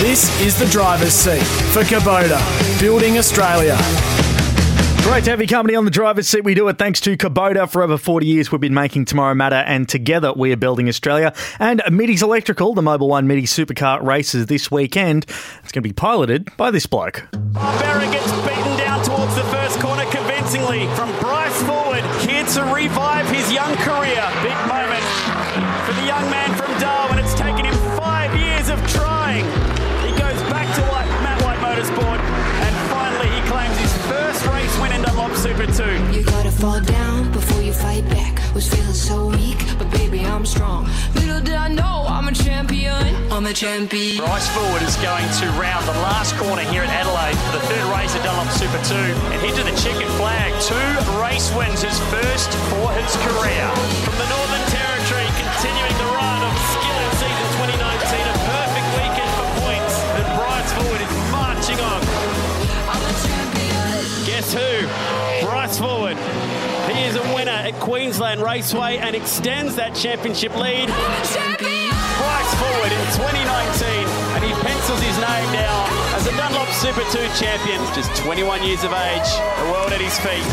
This is the driver's seat for Kubota, building Australia. Great to have you company on the driver's seat. We do it thanks to Kubota. For over 40 years, we've been making tomorrow matter, and together we are building Australia. And Middy's Electrical, the Mobil 1 Middy Supercar races this weekend. It's going to be piloted by this bloke. Barra gets beaten down towards the first corner convincingly from Bryce Forward, here to revive his young career. Big moment for the young man from Darwin. It's taken him 5 years of trying. He goes back to Matt White Motorsport, and finally he claims his first race win in Dunlop Super 2. You gotta fall down before you fight back. Was feeling so weak, but baby I'm strong. Little did I know I'm a champion. I'm a champion. Bryce Forward is going to round the last corner here at Adelaide for the third race at Dunlop Super 2 and head to the checkered flag. 2 race wins, his first for his career. From the Northern Territory, continuing the run of skill in season 2019, a perfect weekend for points, and Bryce Forward is marching on. I'm a champion. Guess who? Bryce Forward. He is a winner at Queensland Raceway and extends that championship lead. I'm a champion. Bryce Forward in 2019, and he pencils his name down as the Dunlop Super 2 champion. Just 21 years of age, the world at his feet.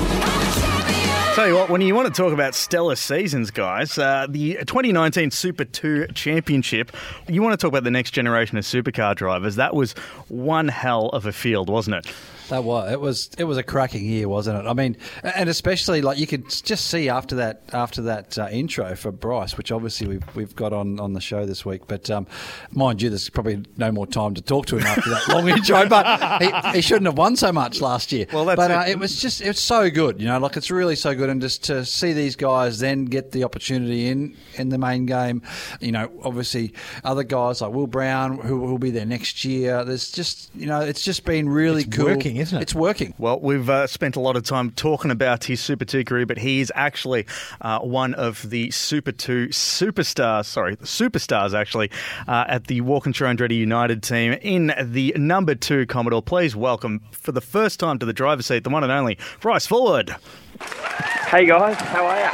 Tell you what, when you want to talk about stellar seasons, guys, the 2019 Super 2 Championship, you want to talk about the next generation of supercar drivers. That was one hell of a field, wasn't it? That was it was a cracking year, wasn't it? I mean, and especially like you could just see after that intro for Bryce, which obviously we've got on the show this week. But mind you, there's probably no more time to talk to him after that long intro. But he shouldn't have won so much last year. Well, that's it was so good, you know, like it's really so good, and just to see these guys then get the opportunity in the main game, you know, obviously other guys like Will Brown who will be there next year. There's just, you know, it's just been really cool. Working, isn't it? It's working. Well, we've spent a lot of time talking about his Super 2 career, but he is actually one of the Super 2 superstars actually, at the Walkinshaw Andretti United team in the number 2 Commodore. Please welcome, for the first time to the driver's seat, the one and only Bryce Forward. Hey guys, how are you?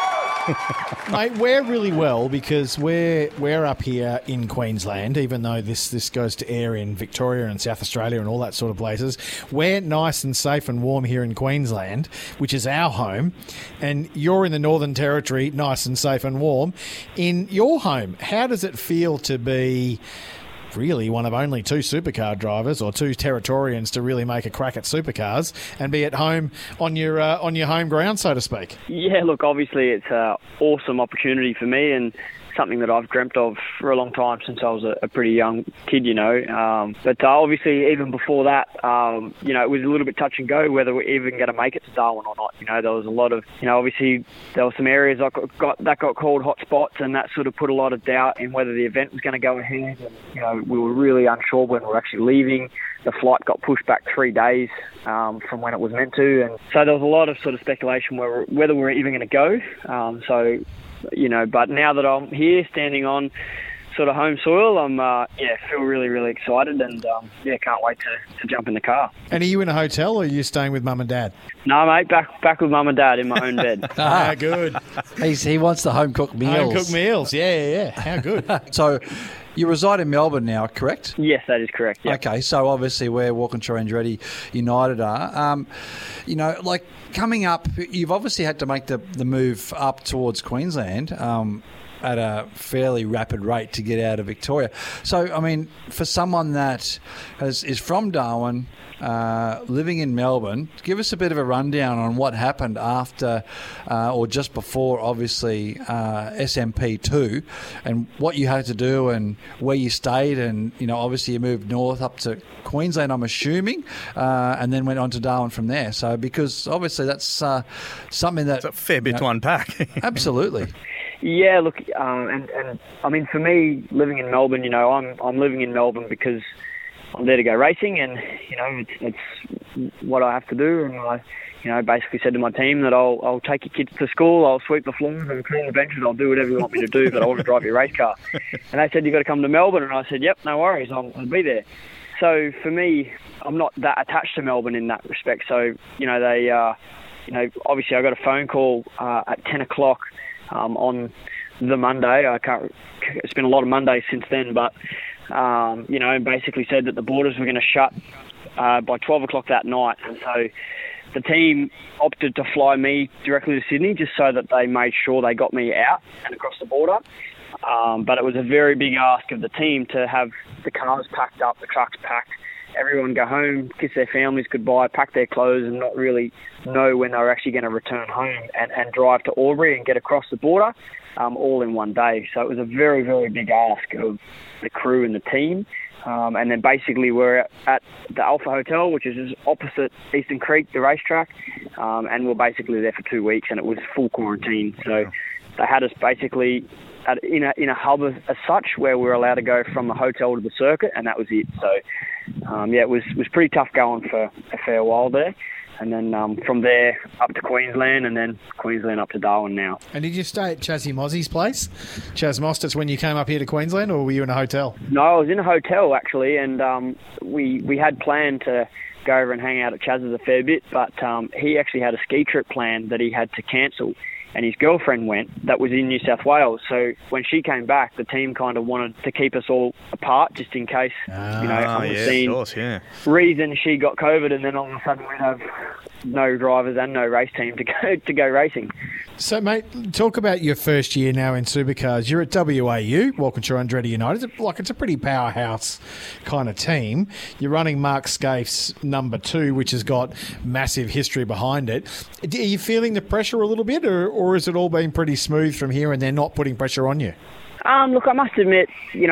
Mate, we're really well because we're up here in Queensland, even though this goes to air in Victoria and South Australia and all that sort of places. We're nice and safe and warm here in Queensland, which is our home, and you're in the Northern Territory, nice and safe and warm in your home. How does it feel to be really one of only 2 supercar drivers, or 2 Territorians to really make a crack at supercars, and be at home on your home ground, so to speak? Yeah, look, obviously it's an awesome opportunity for me and something that I've dreamt of for a long time since I was a pretty young kid, you know. But obviously even before that, you know, it was a little bit touch and go whether we're even going to make it to Darwin or not. You know, there was a lot of, you know, obviously there were some areas that got called hot spots, and that sort of put a lot of doubt in whether the event was going to go ahead. And, you know, we were really unsure when we were actually leaving. The flight got pushed back 3 days from when it was meant to, and so there was a lot of sort of speculation whether we were even going to go. So, you know, but now that I'm here standing on sort of home soil, I'm feel really, really excited, and can't wait to jump in the car. And are you in a hotel, or are you staying with mum and dad? No, mate, back with mum and dad in my own bed. Good. He wants the home cooked meals. Home cooked meals, yeah. How good. So you reside in Melbourne now, correct? Yes, that is correct. Yep. Okay, so obviously where Walkinshaw Andretti United are, you know, like coming up, you've obviously had to make the move up towards Queensland at a fairly rapid rate to get out of Victoria. So, I mean, for someone that is from Darwin, living in Melbourne, give us a bit of a rundown on what happened after or just before, obviously, SMP2, and what you had to do and where you stayed. And, you know, obviously you moved north up to Queensland, I'm assuming, and then went on to Darwin from there. So, because obviously that's something that... It's a fair bit to unpack. Absolutely. Yeah, look, and I mean, for me, living in Melbourne, you know, I'm living in Melbourne because I'm there to go racing, and, you know, it's what I have to do. And I, you know, basically said to my team that I'll take your kids to school, I'll sweep the floors and clean the benches, I'll do whatever you want me to do, but I want to drive your race car. And they said, you've got to come to Melbourne, and I said, yep, no worries, I'll be there. So for me, I'm not that attached to Melbourne in that respect. So, you know, they, you know, obviously I got a phone call at 10 o'clock on the Monday. It's been a lot of Mondays since then, but and basically said that the borders were going to shut by 12 o'clock that night. And so the team opted to fly me directly to Sydney just so that they made sure they got me out and across the border. But it was a very big ask of the team to have the cars packed up, the trucks packed, everyone go home, kiss their families goodbye, pack their clothes and not really know when they were actually going to return home and drive to Albury and get across the border all in one day. So it was a very, very big ask of the crew and the team. And then basically we're at the Alpha Hotel, which is just opposite Eastern Creek, the racetrack, and we're basically there for 2 weeks and it was full quarantine. So they had us basically in a hub as such where we were allowed to go from the hotel to the circuit, and that was it. So it was pretty tough going for a fair while there. And then from there up to Queensland, and then Queensland up to Darwin now. And did you stay at Chazzy Mozzie's place, Chaz Mostert, when you came up here to Queensland, or were you in a hotel? No, I was in a hotel actually, and we had planned to go over and hang out at Chaz's a fair bit, but he actually had a ski trip planned that he had to cancel. And his girlfriend went, that was in New South Wales. So when she came back, the team kind of wanted to keep us all apart just in case, unforeseen reason she got COVID, and then all of a sudden we'd have no drivers and no race team to go racing. So, mate, talk about your first year now in Supercars. You're at WAU, Walkinshaw Andretti United. It's a pretty powerhouse kind of team. You're running Mark Scaife's number 2, which has got massive history behind it. Are you feeling the pressure a little bit, or has it all been pretty smooth from here and they're not putting pressure on you? Look, I must admit,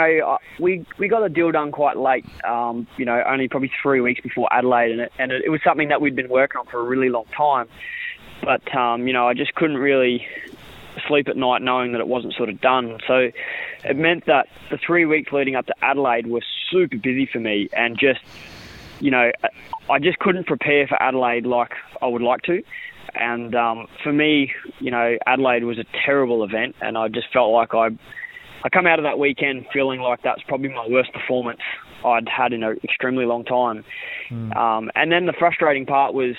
we got a deal done quite late, only probably 3 weeks before Adelaide, and it was something that we'd been working on for a really long time. But, I just couldn't really sleep at night knowing that it wasn't sort of done. So it meant that the 3 weeks leading up to Adelaide was super busy for me, and just, I just couldn't prepare for Adelaide like I would like to. And for me, Adelaide was a terrible event, and I just felt like I come out of that weekend feeling like that's probably my worst performance I'd had in an extremely long time. And then the frustrating part was,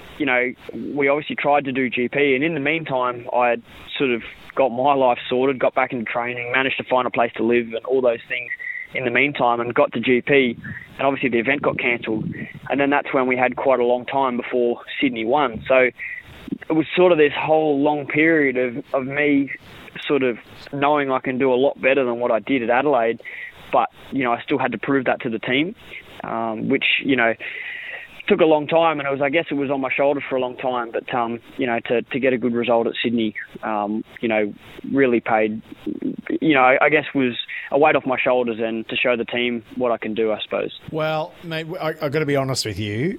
we obviously tried to do GP, and in the meantime, I had sort of got my life sorted, got back into training, managed to find a place to live and all those things in the meantime, and got to GP, and obviously the event got cancelled. And then that's when we had quite a long time before Sydney won. So it was sort of this whole long period of me sort of knowing I can do a lot better than what I did at Adelaide, but, I still had to prove that to the team, which, took a long time, and I guess it was on my shoulders for a long time, but, to get a good result at Sydney, really paid, I guess was a weight off my shoulders, and to show the team what I can do, I suppose. Well, mate, I've got to be honest with you.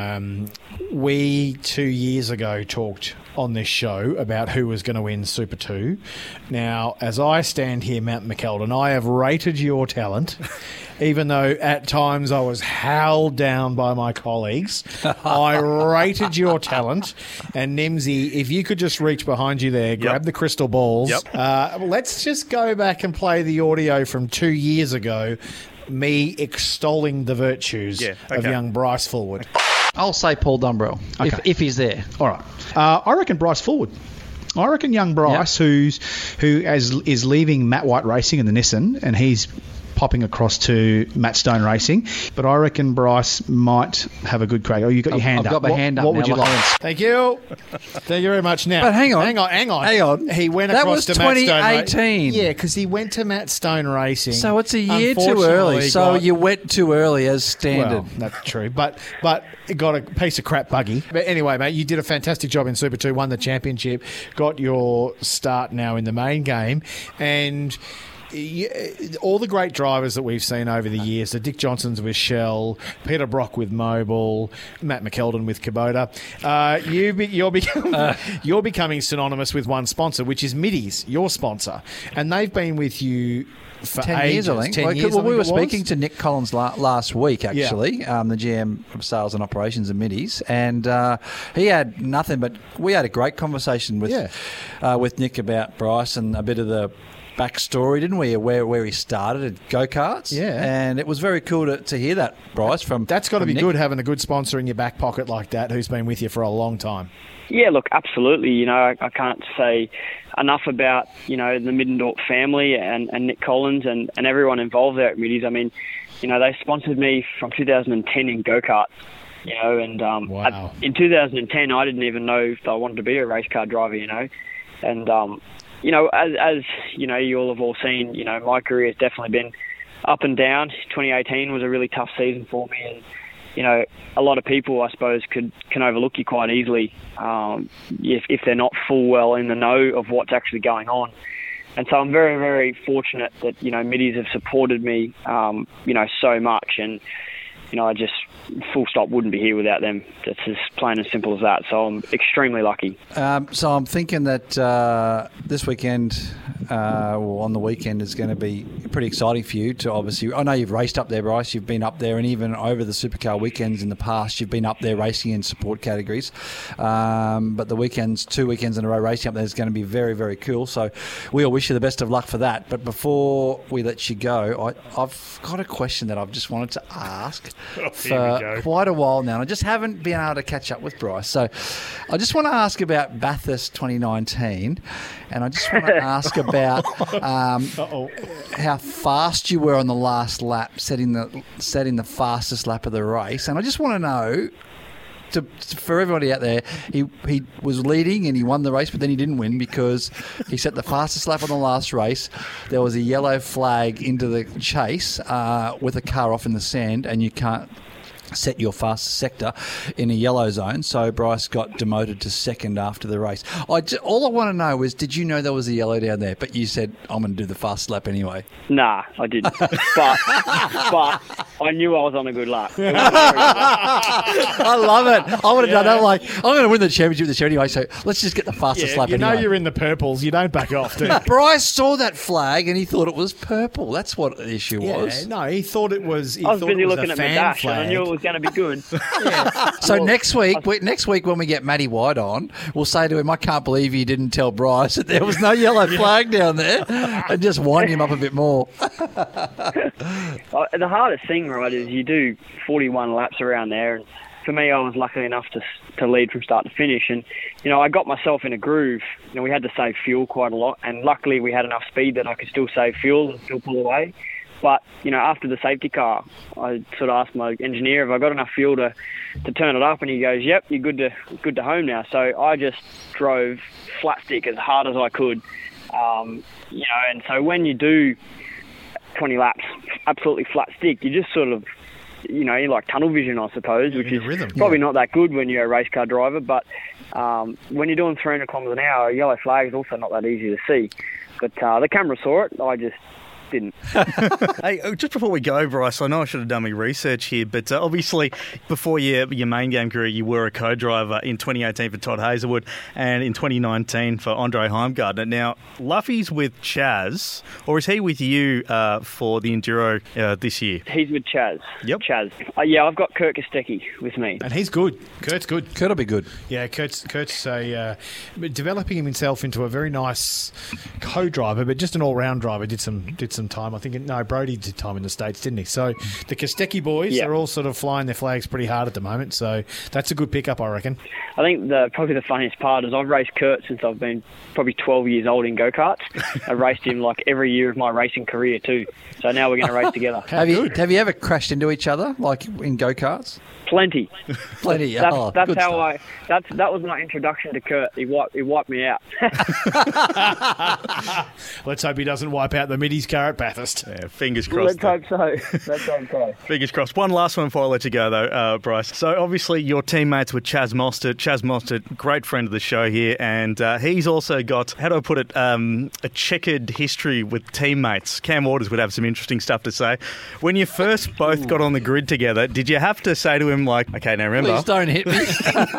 We 2 years ago talked on this show about who was going to win Super 2. Now, as I stand here, Matt McKeldin, I have rated your talent, even though at times I was howled down by my colleagues. I rated your talent. And Nimsy, if you could just reach behind you there, grab the crystal balls. Let's just go back and play the audio from 2 years ago, me extolling the virtues of young Bryce Fullwood. I'll say Paul Dumbrell, if he's there. All right. I reckon Bryce Fullwood. I reckon young Bryce, who is leaving Matt White Racing in the Nissan, and he's popping across to Matt Stone Racing. But I reckon Bryce might have a good crack. Oh, you got your hand up. I've got my hand up. What would you like? Thank you. Thank you very much. Now, but hang on. He went that across was to Matt Stone 2018. Yeah, because he went to Matt Stone Racing. So it's a year too early. So you went too early as standard. Well, that's true. But it got a piece of crap buggy. But anyway, mate, you did a fantastic job in Super 2, won the championship, got your start now in the main game, and all the great drivers that we've seen over the years, the Dick Johnsons with Shell, Peter Brock with Mobil, Matt McKeldin with Kubota, you're becoming synonymous with one sponsor, which is Middies, your sponsor. And they've been with you for 10 ages. years, I think. 10 years, we were speaking to Nick Collins last week, actually, the GM of Sales and Operations of Middies, and he had nothing but... We had a great conversation with Nick about Bryce and a bit of the backstory, didn't we? Where he started at go-karts. Yeah. And it was very cool to hear that, Bryce. That's got to be Nick. good, having a good sponsor in your back pocket like that who's been with you for a long time. Yeah, look, absolutely. You know, I can't say enough about, you know, the Middendorp family and Nick Collins and everyone involved there at Middies. I mean, you know, they sponsored me from 2010 in go-karts, you know, and Wow. in 2010 I didn't even know if I wanted to be a race car driver, you know. And, you know, as you know, you all have all seen, you know, my career has definitely been up and down. 2018 was a really tough season for me, and you know, a lot of people, I suppose, can overlook you quite easily if they're not full well in the know of what's actually going on. And so I'm very, very fortunate that, you know, Middies have supported me, you know, so much. And, you know, I just, full stop, wouldn't be here without them. It's as plain and simple as that. So I'm extremely lucky. So I'm thinking that this weekend, or on the weekend, is going to be pretty exciting for you to obviously... I know you've raced up there, Bryce. You've been up there, and even over the supercar weekends in the past, you've been up there racing in support categories. But the weekends, 2 weekends in a row racing up there is going to be very, very cool. So we all wish you the best of luck for that. But before we let you go, I've got a question that I've just wanted to ask for quite a while now. And I just haven't been able to catch up with Bryce. So I just want to ask about Bathurst 2019, and I just want to ask about how fast you were on the last lap, setting the fastest lap of the race. And I just want to know, for everybody out there, he was leading and he won the race, but then he didn't win because he set the fastest lap on the last race. There was a yellow flag into the chase with a car off in the sand, and you can't set your fastest sector in a yellow zone, so Bryce got demoted to second after the race. All I want to know is, did you know there was a yellow down there, but you said, I'm going to do the fast lap anyway? Nah, I didn't. but I knew I was on a good lap. I love it. I would have done that like, I'm going to win the championship this year anyway, so let's just get the fastest lap you anyway. know you're in the purples. You don't back off, do you? Bryce saw that flag and he thought it was purple. That's what the issue was. No, he thought it was. I was busy looking a at my fan dash, flag. and I knew it was going to be good. So next week when we get Matty White on, we'll say to him, I can't believe you didn't tell Bryce that there was no yellow flag down there, and just wind him up a bit more. The hardest thing, right, is you do 41 laps around there, and for me, I was lucky enough to lead from start to finish, and you know, I got myself in a groove. You know, we had to save fuel quite a lot, and luckily we had enough speed that I could still save fuel and still pull away. But, you know, after the safety car, I sort of asked my engineer if I got enough fuel to turn it up, and he goes, yep, you're good to home now. So I just drove flat stick as hard as I could, you know, and so when you do 20 laps absolutely flat stick, you just sort of, you know, you like tunnel vision, I suppose, which is probably not that good when you're a race car driver, but when you're doing 300 kilometres an hour, a yellow flag is also not that easy to see. But the camera saw it, I just didn't. Hey, just before we go, Bryce, I know I should have done my research here, but obviously before your main game career, you were a co-driver in 2018 for Todd Hazelwood and in 2019 for Andre Heimgartner. Now, Luffy's with Chaz, or is he with you for the Enduro this year? He's with Chaz. Yep. Chaz. Yeah, I've got Kurt Kostecki with me. And he's good. Kurt's good. Kurt'll be good. Yeah, Kurt's developing himself into a very nice co-driver, but just an all-round driver. Did some time. I think Brody did time in the States, didn't he? So the Kostecki boys are all sort of flying their flags pretty hard at the moment. So that's a good pickup, I reckon. I think probably the funniest part is I've raced Kurt since I've been probably 12 years old in go-karts. I've raced him like every year of my racing career too. So now we're going to race together. Have you ever crashed into each other like in go-karts? Plenty. That was my introduction to Kurt. He wiped me out. Let's hope he doesn't wipe out the Middies car at Bathurst. Yeah, fingers crossed. Let's hope so. Fingers crossed. One last one before I let you go, though, Bryce. So obviously your teammates with Chaz Mostert. Chaz Mostert, great friend of the show here, and he's also got, how do I put it, a checkered history with teammates. Cam Waters would have some interesting stuff to say. When you first both got on the grid together, did you have to say to him, like, okay, now remember... Please don't hit me.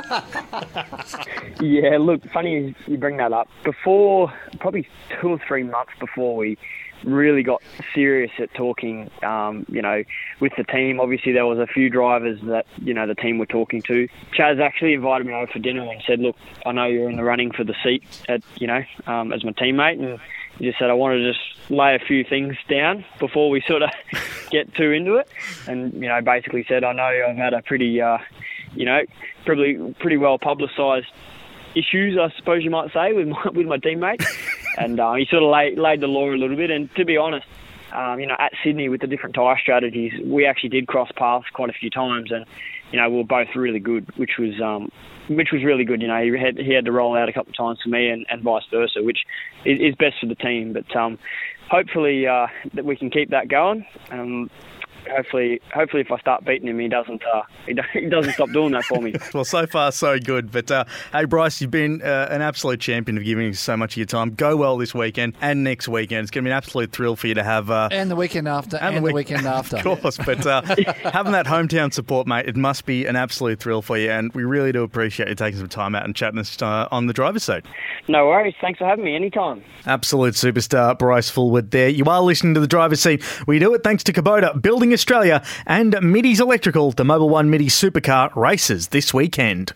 Yeah, look, funny you bring that up. Before, probably 2 or 3 months before we really got serious at talking, you know, with the team, obviously there was a few drivers that, you know, the team were talking to. Chaz actually invited me over for dinner and said, look, I know you're in the running for the seat, as my teammate, and he just said I wanted to just lay a few things down before we sort of get too into it, and basically said, I know I've had a pretty pretty well publicised issues, I suppose you might say, with my teammates, and he sort of laid the law a little bit. And to be honest, at Sydney with the different tyre strategies, we actually did cross paths quite a few times, and we were both really good, which was really good. He had to roll out a couple of times for me, and vice versa, which is best for the team. But hopefully that we can keep that going. Hopefully, if I start beating him, he doesn't stop doing that for me. Well, so far so good. But hey, Bryce, you've been an absolute champion of giving us so much of your time. Go well this weekend and next weekend. It's going to be an absolute thrill for you to have. And the weekend after. And the weekend after. Of course, but having that hometown support, mate, it must be an absolute thrill for you. And we really do appreciate you taking some time out and chatting us on the driver's seat. No worries. Thanks for having me anytime. Absolute superstar Bryce Fullwood there. You are listening to the driver's seat. We do it thanks to Kubota, Building Australia, and Middy's Electrical. The Mobil 1 Middy Supercar races this weekend.